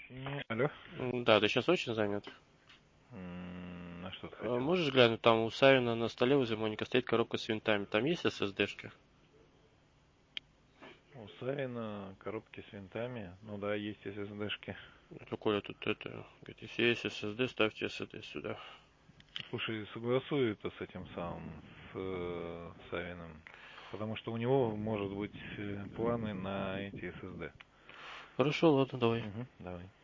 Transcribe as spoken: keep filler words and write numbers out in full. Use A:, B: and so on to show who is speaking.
A: Подключение. Алло.
B: М, Да, ты сейчас очень занят.
A: М, На что ты
B: А
A: хотел?
B: Можешь глянуть, там у Савина на столе возле моника стоит коробка с винтами. Там есть эс эс ди-шка?
A: У Савина коробки с винтами. Ну да, есть эс эс ди-шки.
B: Какое тут это? Говорит, если есть эс эс ди, ставьте эс эс ди сюда.
A: Слушай, согласуй это с этим самым, с э, Савиным. Потому что у него может быть э, планы на эти эс эс ди.
B: Хорошо, ладно, давай.
A: Угу, давай.